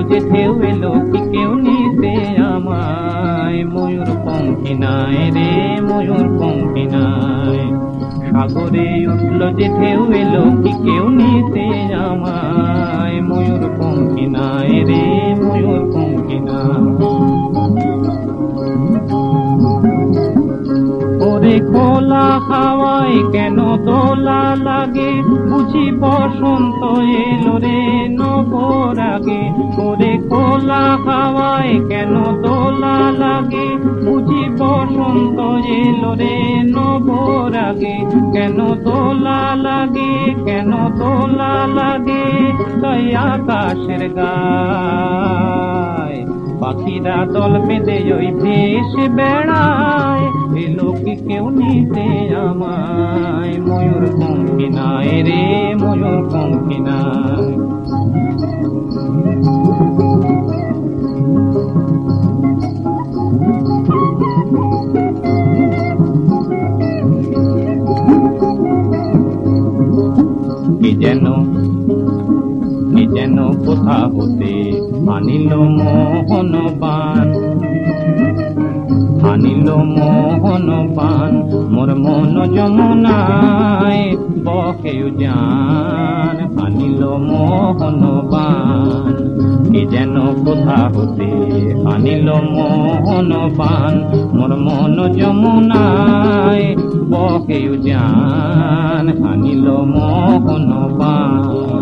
যে ঢেউ এলো কি কেউ নিতে আমায়, ময়ূর পঙ্খী নাই রে ময়ূর পঙ্খী নাই। সাগরে উঠল যে ঢেউ এলো কি কেউ নিতে আমায়, ময়ূর পঙ্খী নাই রে ময়ূর পঙ্খী নাই। ওরে খোলা হাওয়ায় কেন দোলা লাগে, বুঝি বসন্ত এলো রে নবর আগে। ওরে খোলা হাওয়ায় কেন দোলা লাগে, বুঝি বসন্ত এলো রে নবর আগে। কেন দোলা লাগে কেন দোলা লাগে, তাই আকাশের গায় পাখিরা দল বেঁধে ওই ভেসে বেড়ায়। এলো কি কেউ নিতে আমায়, ময়ূর পঙ্খী নাই রে ময়ূর পঙ্খী নাই। কি যেন কোথা হতে আনিল মোহন পান, আনিল মোহন পান। মোর মন যমুনায় বহে উজান, আনিল মোহন পান। কি যেন কোথা হতে আনিল মোহন পান, মোর মন যমুনায় বহে উজান, আনিল মোহন পান।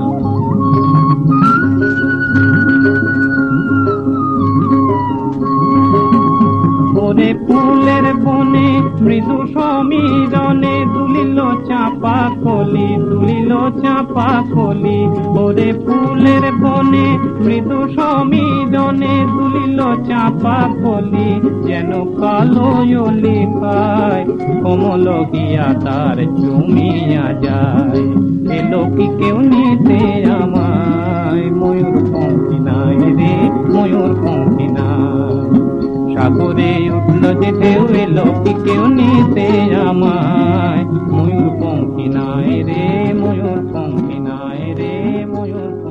ওরে ফুলের বনে মৃদু সমীরণে দুলিল চাপা কলি, দুলিল চাপা কলি। ওরে ফুলের বনে মৃদু সমীরণে দুলিল চাপা কলি, যেন কালো লিখায় কমল গিয়া তার চুমিয়া যায়। এলো কি কেউ নিতে আমায়, ময়ূর পঙ্খী নাই রে ময়ূর পঙ্খী নাই। সাগরে উঠল যে ঢেউ এলো কি কেউ নিতে আমায়, ময়ূর পঙ্খী নাই রে ময়ূর পঙ্খী নাই রে ময়ূর।